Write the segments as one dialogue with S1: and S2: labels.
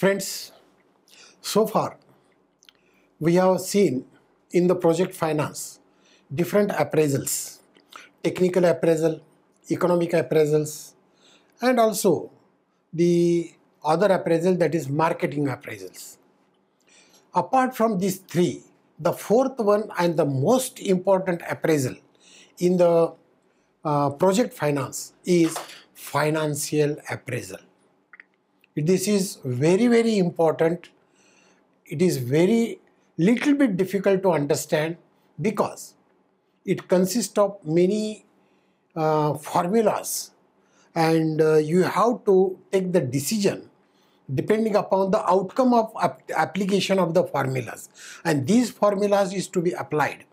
S1: Friends, so far we have seen in the project finance different appraisals, technical appraisal, economic appraisals, and also the other appraisal, that is marketing appraisals. Apart from these three, the fourth one and the most important appraisal in the project finance is financial appraisal. This is very important. It is very little bit difficult to understand because it consists of many formulas, and you have to take the decision depending upon the outcome of application of the formulas, and these formulas is to be applied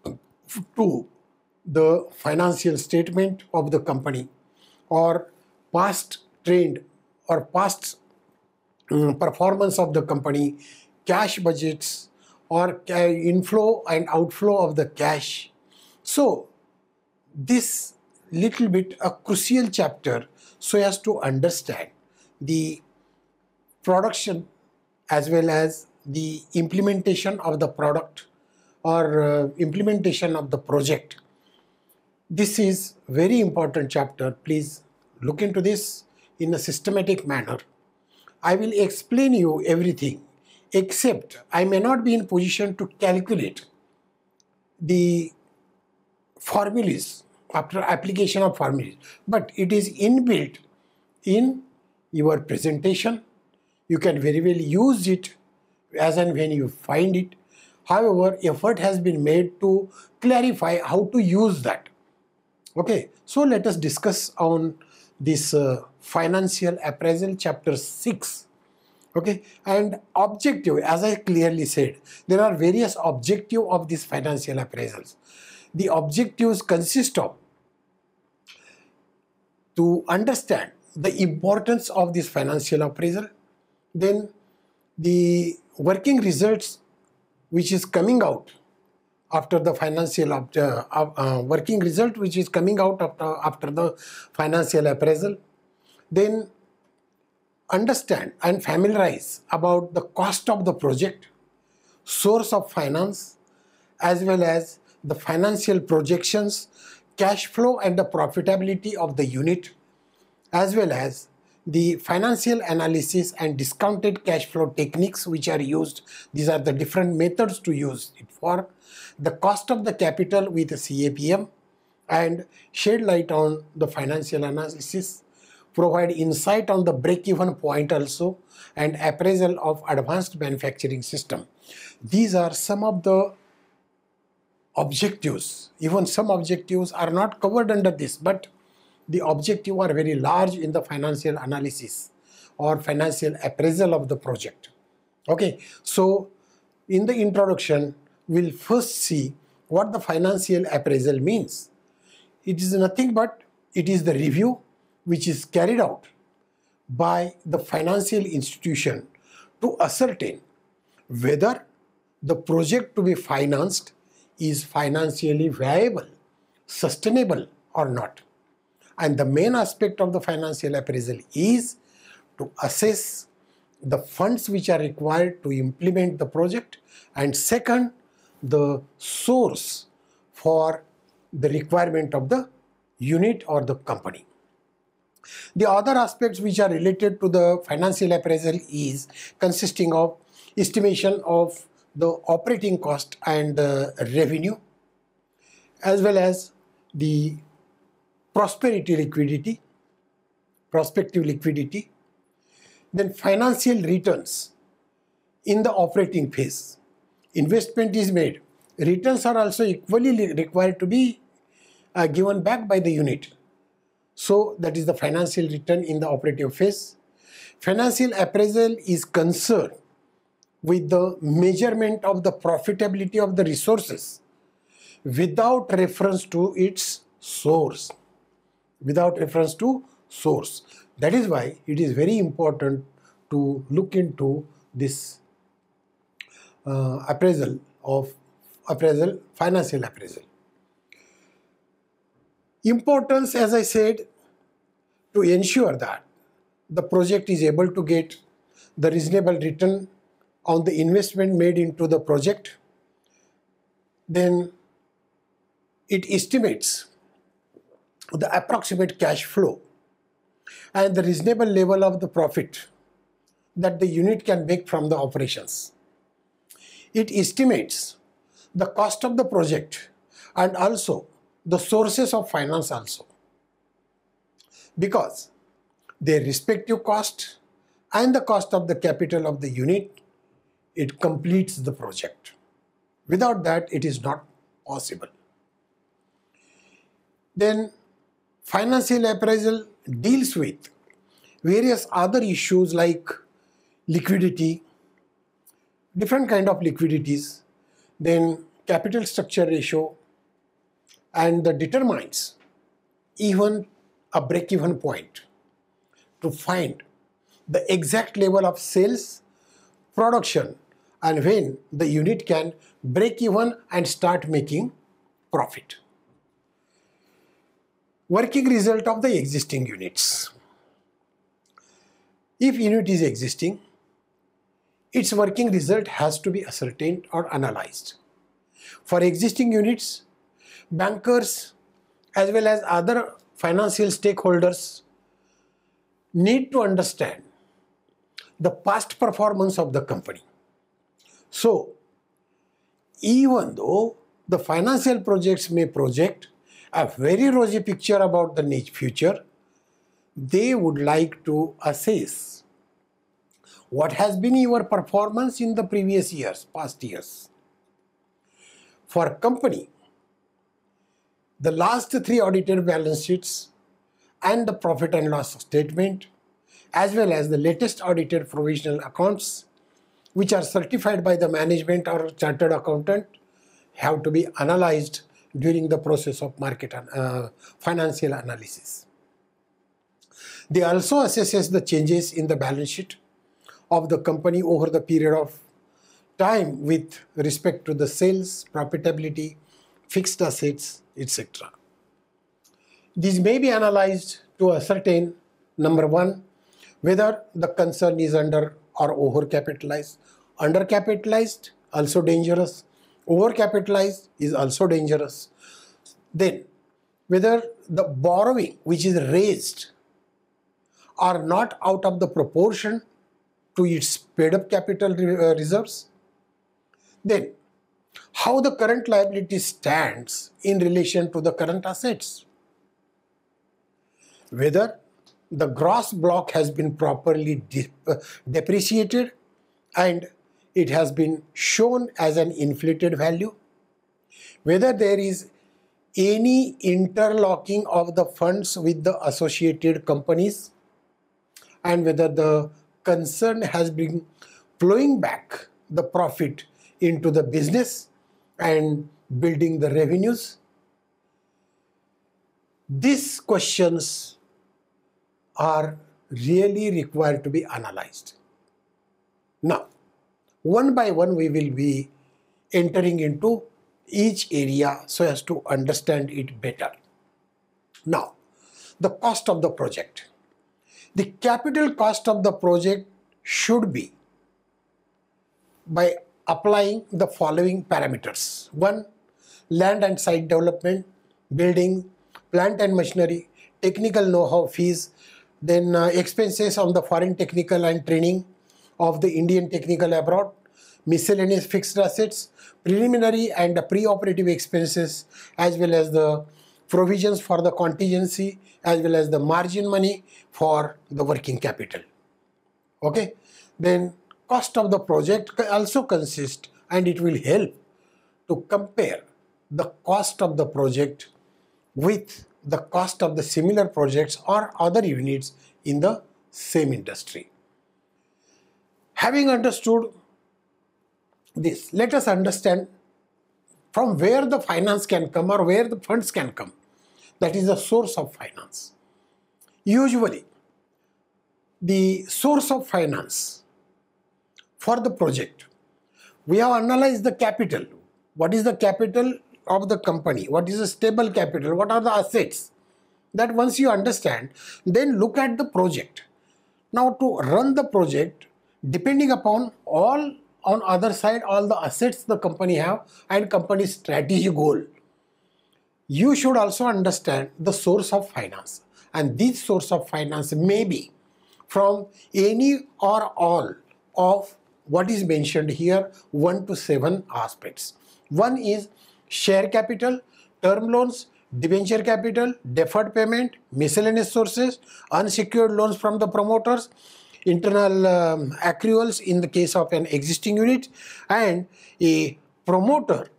S1: to the financial statement of the company or past trend or past performance of the company, cash budgets, or inflow and outflow of the cash. So this little bit a crucial chapter so as to understand the production as well as the implementation of the product or implementation of the project. This is very important chapter. Please look into this in a systematic manner. I will explain you everything, except I may not be in position to calculate the formulas after application of formulas, but it is inbuilt in your presentation. You can very well use it as and when you find it. However, effort has been made to clarify how to use that. Okay, so let us discuss on this financial appraisal, chapter 6. Okay, and objective, as I clearly said, there are various objectives of these financial appraisals. The objectives consist of to understand the importance of this financial appraisal, then the working results which is coming out after the financial working result which is coming out after the financial appraisal, then understand and familiarize about the cost of the project, source of finance, as well as the financial projections, cash flow and the profitability of the unit, as well as the financial analysis and discounted cash flow techniques which are used. These are the different methods to use it for. The cost of the capital with a CAPM, and shed light on the financial analysis, provide insight on the break-even point also, and appraisal of advanced manufacturing system. These are some of the objectives. Even some objectives are not covered under this, but the objectives are very large in the financial analysis or financial appraisal of the project. Okay, so in the introduction, we'll first see what the financial appraisal means. It is nothing but it is the review which is carried out by the financial institution to ascertain whether the project to be financed is financially viable, sustainable or not. And the main aspect of the financial appraisal is to assess the funds which are required to implement the project, and second, the source for the requirement of the unit or the company. The other aspects which are related to the financial appraisal is consisting of estimation of the operating cost and revenue, as well as the prospective liquidity, then financial returns in the operating phase. Investment is made. Returns are also equally required to be given back by the unit. So that is the financial return in the operative phase. Financial appraisal is concerned with the measurement of the profitability of the resources without reference to its source. That is why it is very important to look into this financial appraisal. Importance, as I said, to ensure that the project is able to get the reasonable return on the investment made into the project. Then it estimates the approximate cash flow and the reasonable level of the profit that the unit can make from the operations. It estimates the cost of the project and also the sources of finance also, because their respective cost and the cost of the capital of the unit, it completes the project. Without that, it is not possible. Then financial appraisal deals with various other issues like liquidity, different kind of liquidities, then capital structure ratio, and that determines even a break-even point to find the exact level of sales, production, and when the unit can break even and start making profit. Working result of the existing units. If unit is existing, its working result has to be ascertained or analyzed. For existing units, bankers as well as other financial stakeholders need to understand the past performance of the company. So, even though the financial projects may project a very rosy picture about the future, they would like to assess what has been your performance in the previous years, past years. For a company, the last 3 audited balance sheets and the profit and loss statement, as well as the latest audited provisional accounts, which are certified by the management or chartered accountant, have to be analyzed during the process of market financial analysis. They also assesses the changes in the balance sheet of the company over the period of time with respect to the sales, profitability, fixed assets, etc. These may be analyzed to ascertain, number one, whether the concern is under or overcapitalized. Undercapitalized, also dangerous. Overcapitalized is also dangerous. Then, whether the borrowing which is raised are not out of the proportion to its paid up capital reserves. Then, how the current liability stands in relation to the current assets. Whether the gross block has been properly depreciated and it has been shown as an inflated value. Whether there is any interlocking of the funds with the associated companies, and whether the concern has been flowing back the profit into the business and building the revenues. These questions are really required to be analyzed. Now, one by one we will be entering into each area so as to understand it better. Now, the cost of the project. The capital cost of the project should be by applying the following parameters. 1. Land and site development, building, plant and machinery, technical know-how fees, then expenses on the foreign technical and training of the Indian technical abroad, miscellaneous fixed assets, preliminary and pre-operative expenses, as well as the provisions for the contingency, as well as the margin money for the working capital. Okay, then cost of the project also consists, and it will help to compare the cost of the project with the cost of the similar projects or other units in the same industry. Having understood this, let us understand from where the finance can come or where the funds can come. That is the source of finance. Usually, the source of finance for the project, we have analyzed the capital. What is the capital of the company? What is the stable capital? What are the assets? That once you understand, then look at the project. Now, to run the project, depending upon all on other side, all the assets the company have and company's strategy goal. You should also understand the source of finance, and this source of finance may be from any or all of what is mentioned here, 1 to 7 aspects. One is share capital, term loans, debenture capital, deferred payment, miscellaneous sources, unsecured loans from the promoters, internal accruals in the case of an existing unit, and a promoter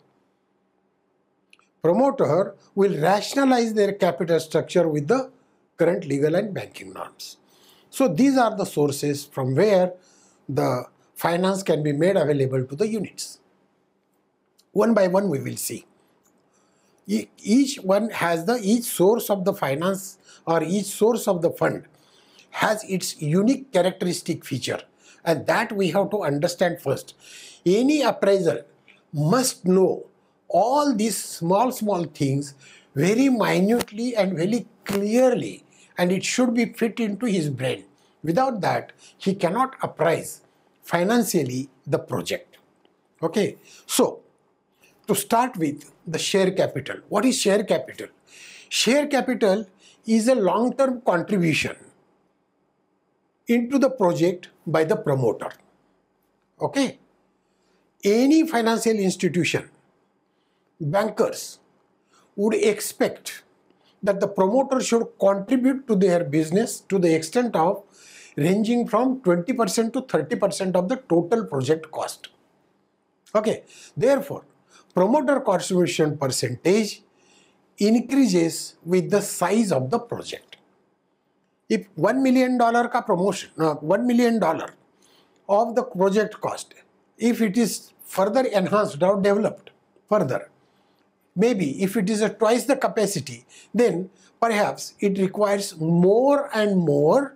S1: will rationalize their capital structure with the current legal and banking norms. So these are the sources from where the finance can be made available to the units. One by one we will see. Each source of the finance or each source of the fund has its unique characteristic feature, and that we have to understand first. Any appraiser must know all these small things very minutely and very clearly, and it should be fit into his brain. Without that, he cannot appraise financially the project. Okay, so to start with the share capital. What is share capital? Share capital is a long-term contribution into the project by the promoter. Okay, any financial institution, bankers would expect that the promoter should contribute to their business to the extent of ranging from 20% to 30% of the total project cost. Okay, therefore, promoter contribution percentage increases with the size of the project. If $1 million ka promotion, $1 million of the project cost, if it is further enhanced or developed further, maybe if it is twice the capacity, then perhaps it requires more and more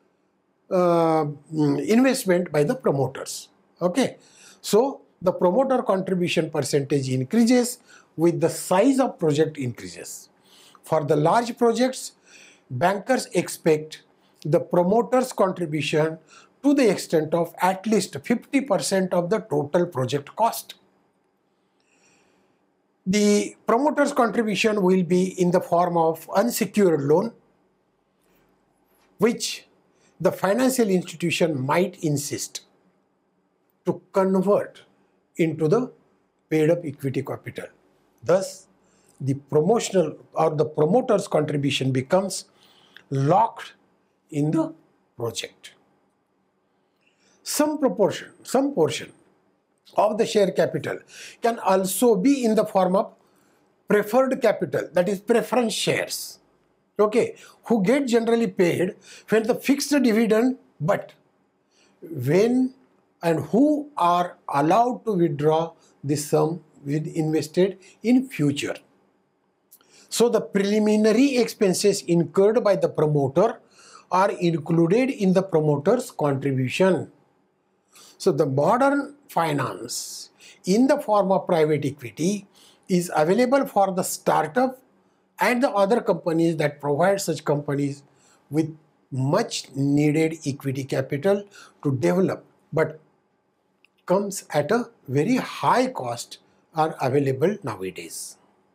S1: investment by the promoters. Okay, so the promoter contribution percentage increases with the size of project increases. For the large projects, bankers expect the promoter's contribution to the extent of at least 50% of the total project cost. The promoter's contribution will be in the form of unsecured loan, which the financial institution might insist to convert into the paid up equity capital. Thus, the promotional or the promoter's contribution becomes locked in the project. Some portion of the share capital can also be in the form of preferred capital, that is preference shares, okay, who get generally paid when the fixed dividend, but when and who are allowed to withdraw the sum invested in future. So the preliminary expenses incurred by the promoter are included in the promoter's contribution. So the modern finance in the form of private equity is available for the startup and the other companies that provide such companies with much needed equity capital to develop, but comes at a very high cost, are available nowadays.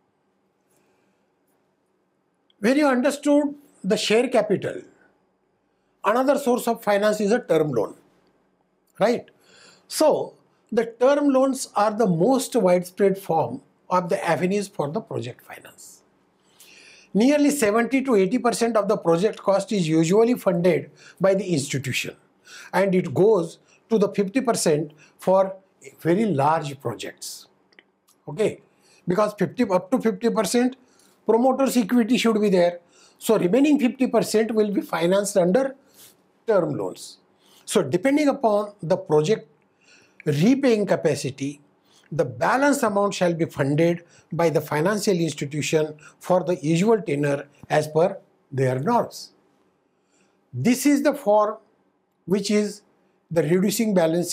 S1: When you understood the share capital, another source of finance is a term loan, right? So the term loans are the most widespread form of the avenues for the project finance. Nearly 70 to 80% of the project cost is usually funded by the institution, and it goes to the 50% for very large projects. Okay, because up to 50% promoter's equity should be there. So remaining 50% will be financed under term loans. So depending upon the project repaying capacity, the balance amount shall be funded by the financial institution for the usual tenure as per their norms. This is the form which is the reducing balance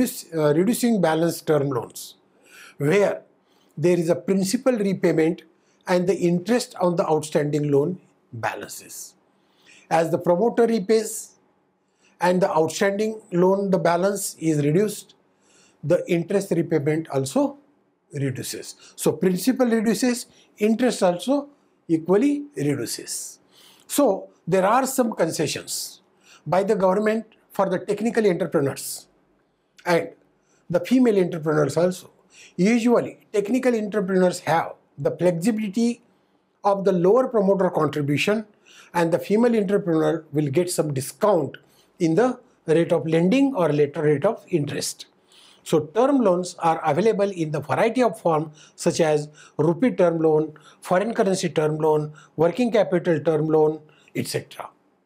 S1: term loans, where there is a principal repayment and the interest on the outstanding loan balances. As the promoter repays and the outstanding loan, the balance is reduced, the interest repayment also reduces. So principal reduces, interest also equally reduces. So there are some concessions by the government for the technical entrepreneurs and the female entrepreneurs also. Usually technical entrepreneurs have the flexibility of the lower promoter contribution, and the female entrepreneur will get some discount in the rate of lending or later rate of interest. So term loans are available in the variety of forms such as rupee term loan, foreign currency term loan, working capital term loan, etc.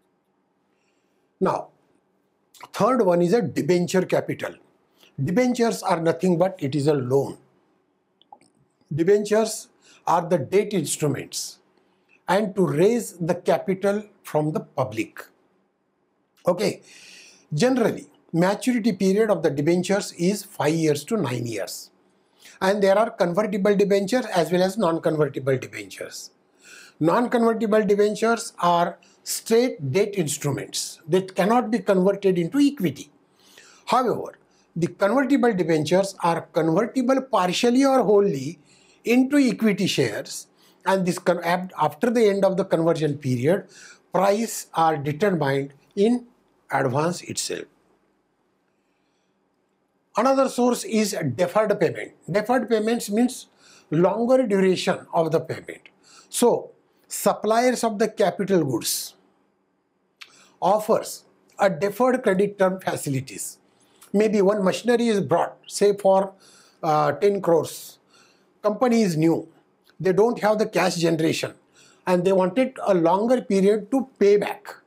S1: Now, third one is a debenture capital. Debentures are nothing but it is a loan. Debentures are the debt instruments and to raise the capital from the public. Okay, generally maturity period of the debentures is 5 years to 9 years, and there are convertible debentures as well as non-convertible debentures. Non-convertible debentures are straight debt instruments that cannot be converted into equity. However, the convertible debentures are convertible partially or wholly into equity shares, and this after the end of the conversion period, price are determined in advance itself. Another source is deferred payment. Deferred payments means longer duration of the payment. So, suppliers of the capital goods offers a deferred credit term facilities. Maybe one machinery is brought, say for 10 crores. Company is new. They don't have the cash generation and they wanted a longer period to pay back.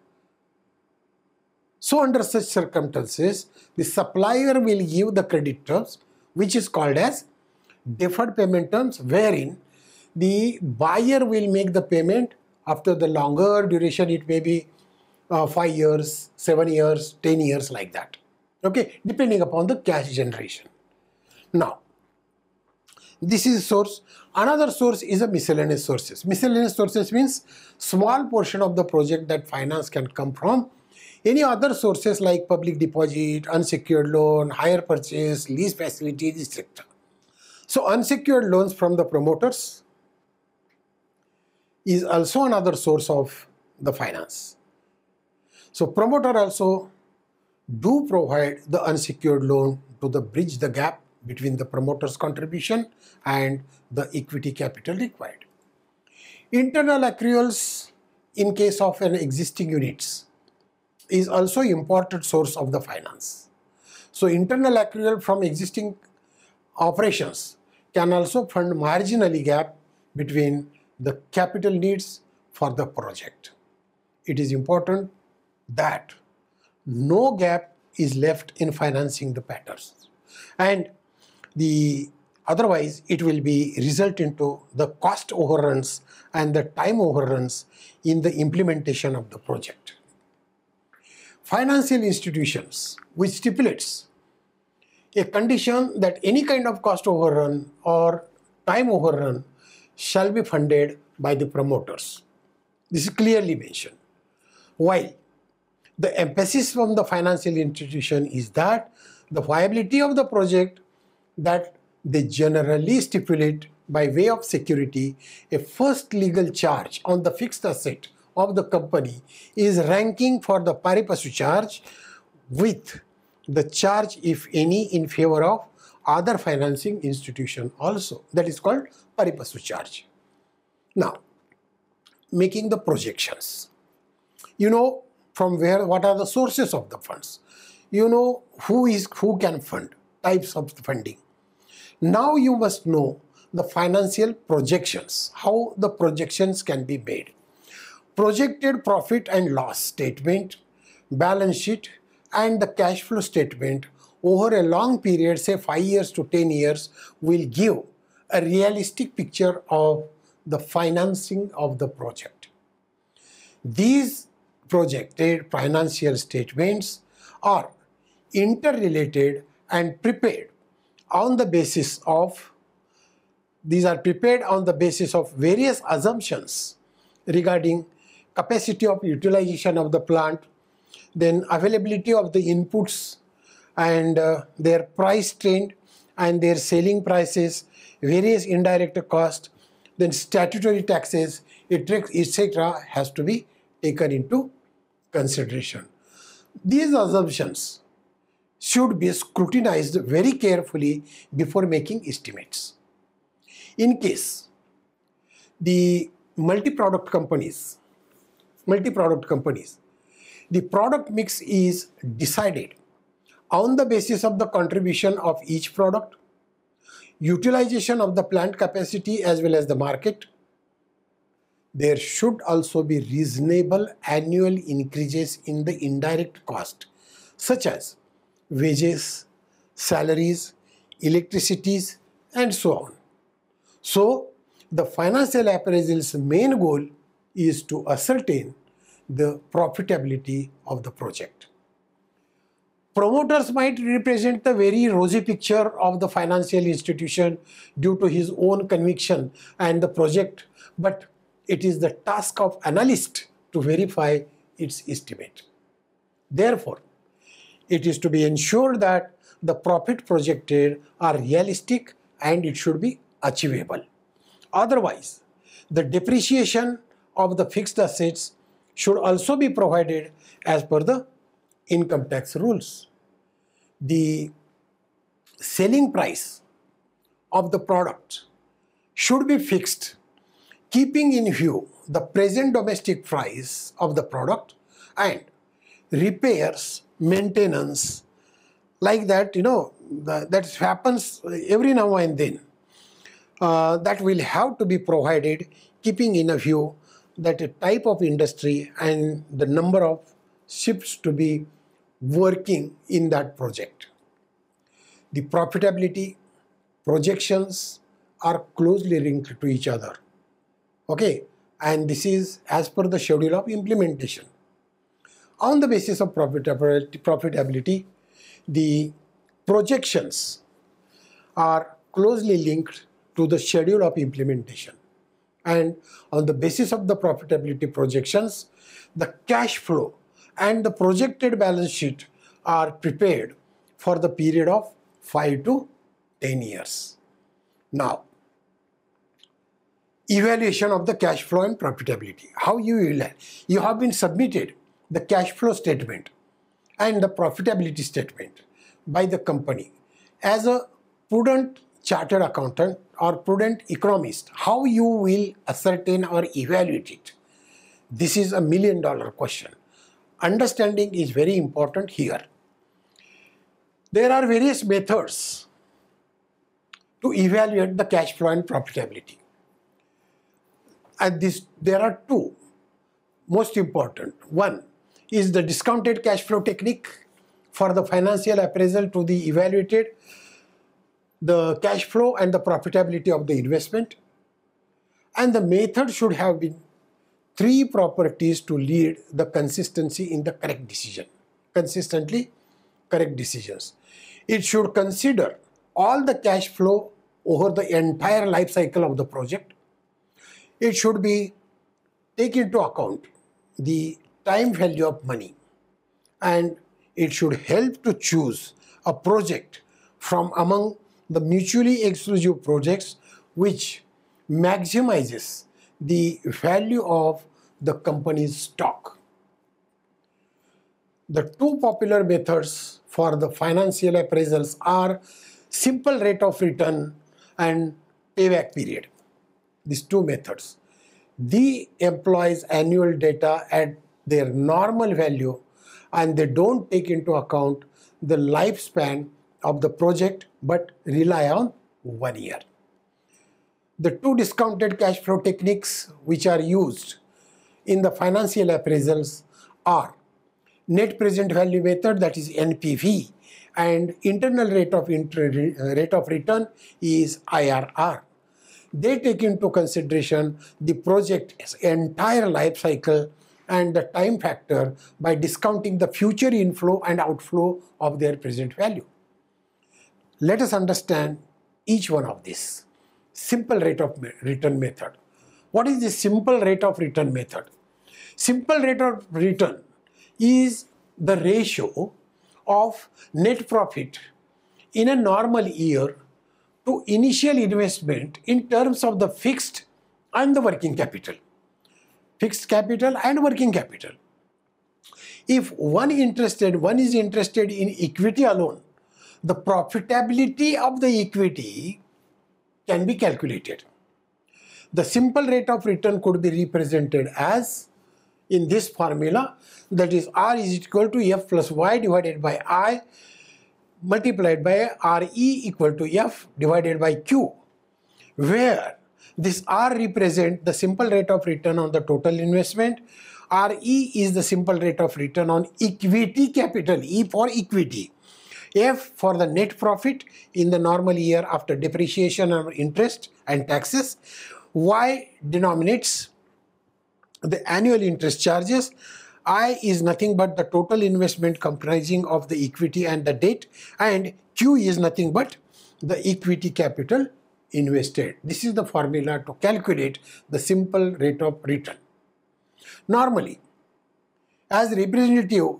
S1: So under such circumstances, the supplier will give the credit terms, which is called as deferred payment terms, wherein the buyer will make the payment after the longer duration. It may be 5 years, 7 years, 10 years, like that. Okay, depending upon the cash generation. Now, this is source. Another source is a miscellaneous sources. Miscellaneous sources means small portion of the project that finance can come from any other sources like public deposit, unsecured loan, hire purchase, lease facilities, etc. So unsecured loans from the promoters is also another source of the finance. So promoter also do provide the unsecured loan to bridge the gap between the promoter's contribution and the equity capital required. Internal accruals in case of an existing units is also important source of the finance. So internal accrual from existing operations can also fund marginally gap between the capital needs for the project. It is important that no gap is left in financing the patterns, and otherwise it will be result into the cost overruns and the time overruns in the implementation of the project. Financial institutions which stipulates a condition that any kind of cost overrun or time overrun shall be funded by the promoters. This is clearly mentioned. While the emphasis from the financial institution is that the viability of the project, that they generally stipulate by way of security a first legal charge on the fixed asset of the company is ranking for the pari passu charge with the charge, if any, in favor of other financing institution also. That is called pari passu charge. Now, making the projections. You know from where, what are the sources of the funds. You know who can fund, types of funding. Now you must know the financial projections, how the projections can be made. Projected profit and loss statement, balance sheet, and the cash flow statement over a long period, say 5 years to 10 years, will give a realistic picture of the financing of the project. These projected financial statements are interrelated and prepared on the basis of various assumptions regarding capacity of utilization of the plant, then availability of the inputs and their price trend and their selling prices, various indirect costs, then statutory taxes, etc. has to be taken into consideration. These assumptions should be scrutinized very carefully before making estimates. In case the multi-product companies, the product mix is decided on the basis of the contribution of each product, utilization of the plant capacity as well as the market. There should also be reasonable annual increases in the indirect cost, such as wages, salaries, electricities, and so on. So, the financial appraisal's main goal is to ascertain the profitability of the project. Promoters might represent the very rosy picture of the financial institution due to his own conviction and the project, but it is the task of analyst to verify its estimate. Therefore, it is to be ensured that the profit projected are realistic and it should be achievable. Otherwise, the depreciation of the fixed assets should also be provided as per the income tax rules. The selling price of the product should be fixed, keeping in view the present domestic price of the product and repairs, maintenance, like that, that happens every now and then. That will have to be provided, keeping in view that a type of industry and the number of shifts to be working in that project. The profitability projections are closely linked to each other. Okay, and this is as per the schedule of implementation. On the basis of profitability, the projections are closely linked to the schedule of implementation. And on the basis of the profitability projections, the cash flow and the projected balance sheet are prepared for the period of 5 to 10 years. Now, evaluation of the cash flow and profitability. How you evaluate? You have been submitted the cash flow statement and the profitability statement by the company. As a prudent chartered accountant or prudent economist, how you will ascertain or evaluate it? This is a $1 million question. Understanding is very important here. There are various methods to evaluate the cash flow and profitability. And there are two most important. One is the discounted cash flow technique for the financial appraisal to be evaluated the cash flow and the profitability of the investment. And the method should have been 3 properties to lead the consistency in the correct decision. Consistently correct decisions. It should consider all the cash flow over the entire life cycle of the project. It should be take into account the time value of money, and it should help to choose a project from among the mutually exclusive projects which maximizes the value of the company's stock. The 2 popular methods for the financial appraisals are simple rate of return and payback period. These 2 methods. The employs annual data at their normal value and they don't take into account the lifespan of the project but rely on 1 year. The 2 discounted cash flow techniques which are used in the financial appraisals are net present value method, that is NPV, and internal rate of return is IRR. They take into consideration the project's entire life cycle and the time factor by discounting the future inflow and outflow of their present value. Let us understand each one of these. Simple rate of return method. What is the simple rate of return method? Simple rate of return is the ratio of net profit in a normal year to initial investment in terms of the fixed and the working capital. Fixed capital and working capital. If one is interested in equity alone, the profitability of the equity can be calculated. The simple rate of return could be represented as in this formula, that is R is equal to F plus Y divided by I multiplied by RE equal to F divided by Q, where this R represents the simple rate of return on the total investment, RE is the simple rate of return on equity capital, E for equity, F for the net profit in the normal year after depreciation and interest and taxes, Y denominates the annual interest charges, I is nothing but the total investment comprising of the equity and the debt, and Q is nothing but the equity capital invested. This is the formula to calculate the simple rate of return. Normally, as representative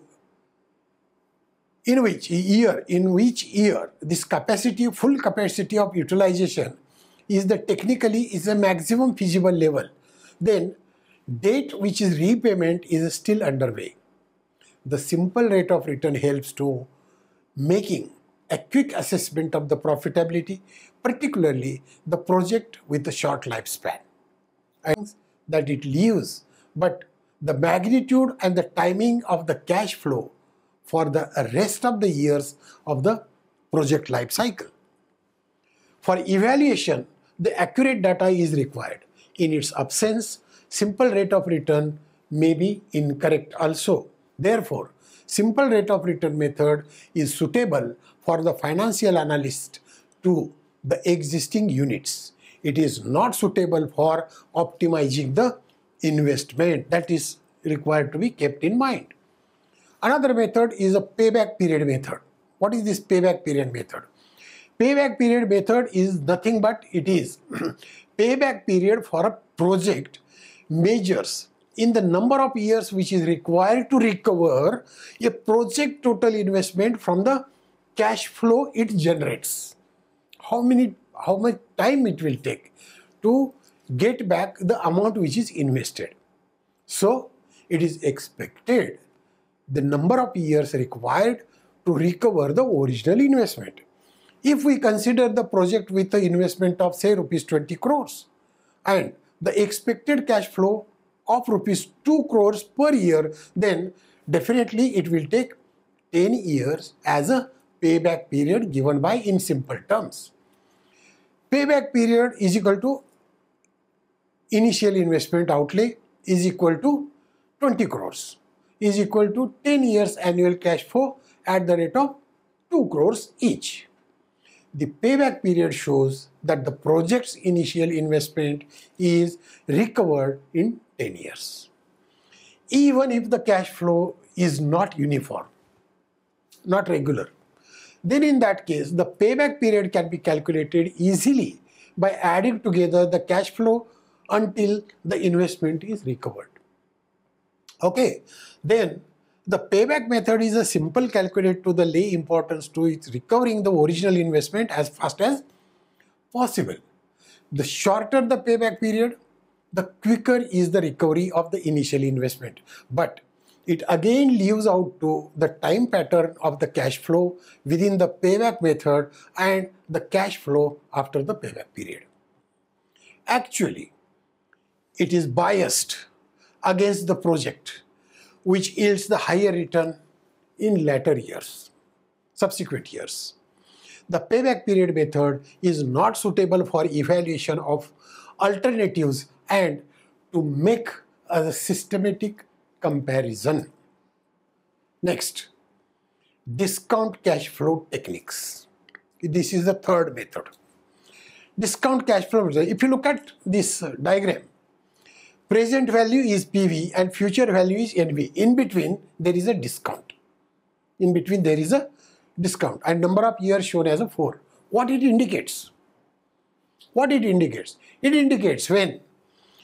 S1: in which year this capacity, full capacity of utilization is the technically is a maximum feasible level, then date which is repayment is still underway. The simple rate of return helps to making a quick assessment of the profitability, particularly the project with a short lifespan, and that it leaves, but the magnitude and the timing of the cash flow for the rest of the years of the project life cycle. For evaluation, the accurate data is required. In its absence, simple rate of return may be incorrect also. Therefore, simple rate of return method is suitable for the financial analyst to the existing units. It is not suitable for optimizing the investment. That is required to be kept in mind. Another method is a payback period method. What is this payback period method? Payback period method is nothing but it is payback period for a project measures in the number of years which is required to recover a project total investment from the cash flow it generates. How much time it will take to get back the amount which is invested. So it is expected the number of years required to recover the original investment. If we consider the project with the investment of say rupees 20 crores and the expected cash flow of rupees 2 crores per year, then definitely it will take 10 years as a payback period given by in simple terms. Payback period is equal to initial investment outlay is equal to 20 crores is equal to 10 years annual cash flow at the rate of 2 crores each. The payback period shows that the project's initial investment is recovered in 10 years. Even if the cash flow is not uniform, not regular, then in that case, the payback period can be calculated easily by adding together the cash flow until the investment is recovered. Okay, then the payback method is a simple calculate to the lay importance to its recovering the original investment as fast as possible. The shorter the payback period, the quicker is the recovery of the initial investment. But it again leaves out to the time pattern of the cash flow within the payback method and the cash flow after the payback period. Actually, it is biased against the project which yields the higher return in later years, subsequent years. The payback period method is not suitable for evaluation of alternatives and to make a systematic comparison. Next, discount cash flow techniques. This is the third method. Discount cash flow method. If you look at this diagram, present value is PV and future value is NV. In between, there is a discount. In between, there is a discount and number of years shown as a 4. What it indicates? What it indicates? It indicates when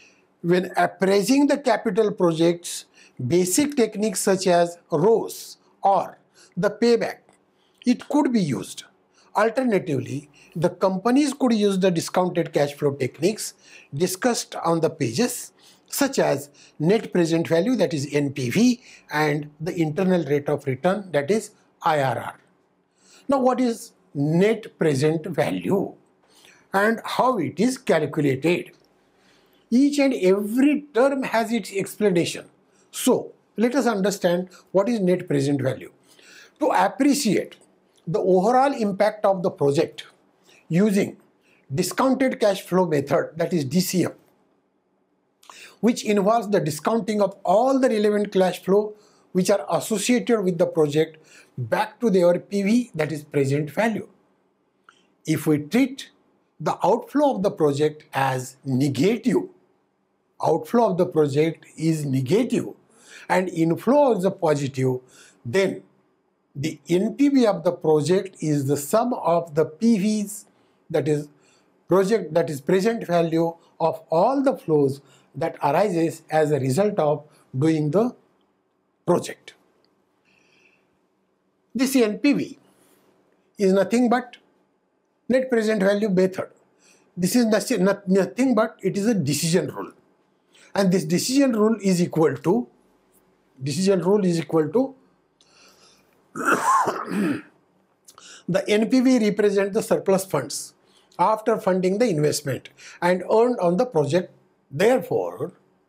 S1: appraising the capital projects, basic techniques such as ROCE or the payback, it could be used. Alternatively, the companies could use the discounted cash flow techniques discussed on the pages, such as net present value, that is NPV, and the internal rate of return, that is IRR. Now, what is net present value and how it is calculated? Each and every term has its explanation. So, let us understand what is net present value. To appreciate the overall impact of the project using discounted cash flow method, that is DCF, which involves the discounting of all the relevant cash flow which are associated with the project back to their PV, that is present value. If we treat the outflow of the project as negative, outflow of the project is negative and inflow is a positive, then the NPV of the project is the sum of the PVs, that is present value of all the flows that arises as a result of doing the project. This NPV is nothing but net present value method. This is nothing but it is a decision rule, and this decision rule is equal to the NPV represents the surplus funds after funding the investment and earned on the project. Therefore,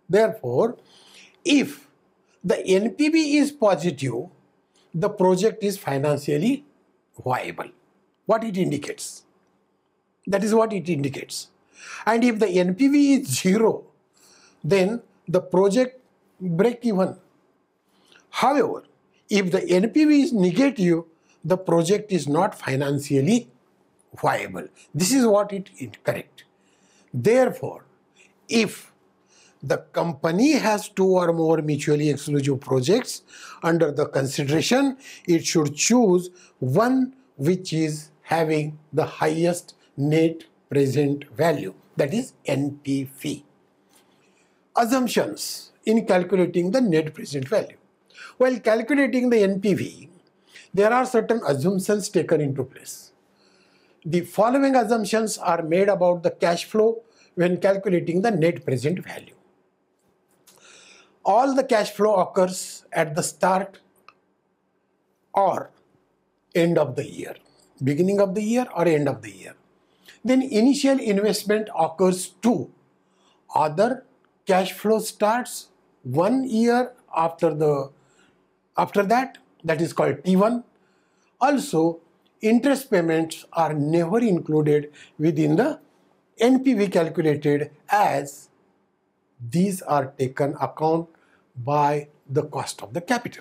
S1: if the NPV is positive, the project is financially viable. What it indicates? That is what it indicates. And if the NPV is 0, then the project break even. However, if the NPV is negative, the project is not financially viable. This is what it is correct. Therefore, if the company has 2 or more mutually exclusive projects under the consideration, it should choose one which is having the highest net present value, that is NPV. Assumptions in calculating the net present value. While calculating the NPV, there are certain assumptions taken into place. The following assumptions are made about the cash flow when calculating the net present value. All the cash flow occurs at the start or end of the year, beginning of the year or end of the year. Then initial investment occurs too. Other cash flow starts 1 year after that, that is called T1. Also, interest payments are never included within the NPV calculated, as these are taken account by the cost of the capital.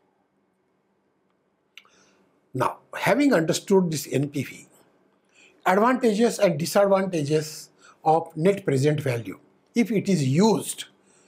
S1: Now, having understood this NPV, advantages and disadvantages of net present value, if it is used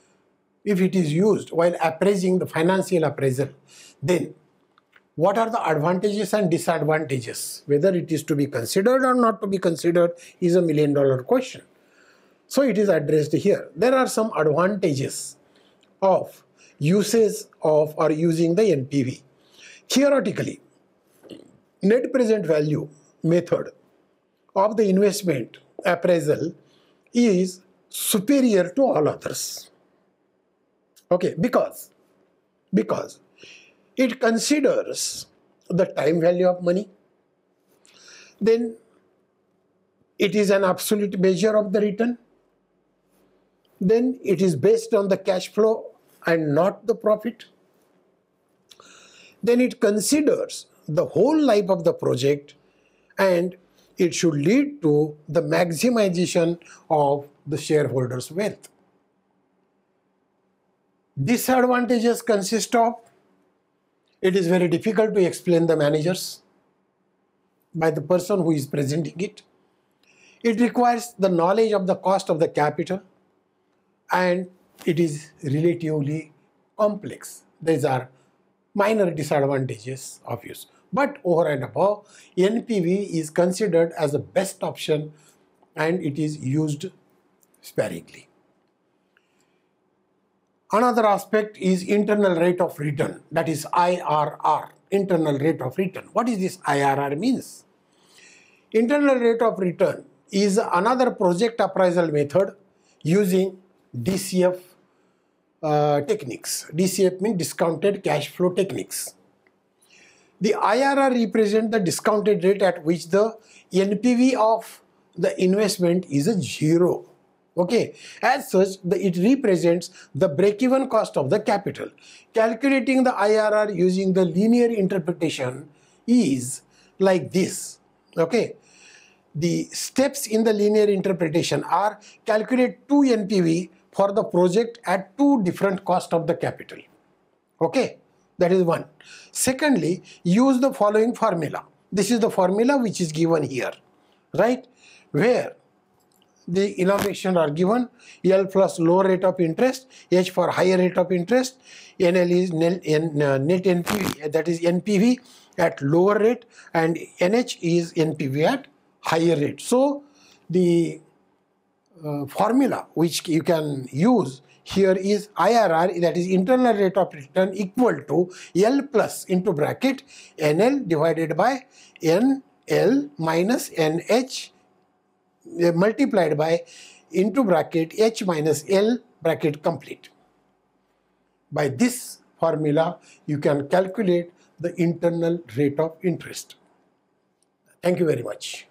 S1: while appraising the financial appraisal, then what are the advantages and disadvantages? Whether it is to be considered or not to be considered is a $1 million question. So it is addressed here. There are some advantages of usage of or using the NPV. Theoretically, net present value method of the investment appraisal is superior to all others. Okay, because it considers the time value of money, then it is an absolute measure of the return, then it is based on the cash flow and not the profit, then it considers the whole life of the project, and it should lead to the maximization of the shareholders' wealth. Disadvantages consist of, it is very difficult to explain the managers by the person who is presenting it. It requires the knowledge of the cost of the capital, and it is relatively complex. These are minor disadvantages of use. But over and above, NPV is considered as the best option and it is used sparingly. Another aspect is internal rate of return, that is IRR. internal rate of return. What is this IRR means? Internal rate of return is another project appraisal method using DCF techniques. DCF means discounted cash flow techniques. The IRR represents the discounted rate at which the NPV of the investment is a zero. Okay, as such, it represents the break-even cost of the capital. Calculating the IRR using the linear interpretation is like this. Okay, the steps in the linear interpretation are: calculate 2 NPV for the project at 2 different costs of the capital. Okay, that is one. Secondly, use the following formula. This is the formula which is given here, right? Where the innovations are given: L plus low rate of interest, H for higher rate of interest, NL is net NPV, that is NPV at lower rate, and NH is NPV at higher rate. So the formula which you can use here is IRR, that is internal rate of return, equal to L plus into bracket NL divided by NL minus NH multiplied by into bracket H minus L bracket complete. By this formula, you can calculate the internal rate of interest. Thank you very much.